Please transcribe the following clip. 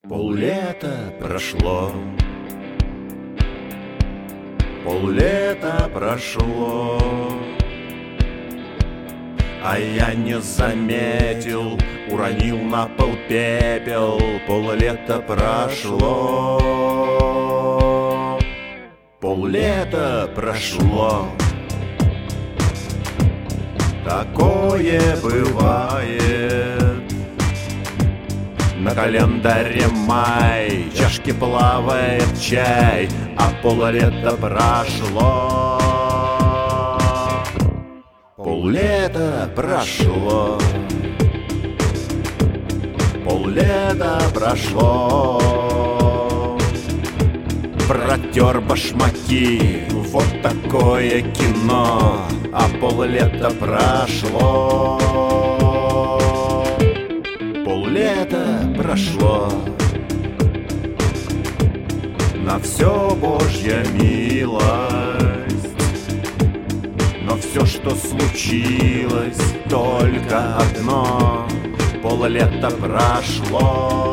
Поллета прошло, поллета прошло, а я не заметил, уронил на пол пепел. Поллета прошло, поллета прошло. Такое бывает. На календаре май, в чашке плавает чай, а поллета прошло. Поллета прошло, поллета прошло. Протер башмаки, вот такое кино, а поллета прошло. Поллета прошло, на все Божья милость. Но все, что случилось, только одно: поллета прошло.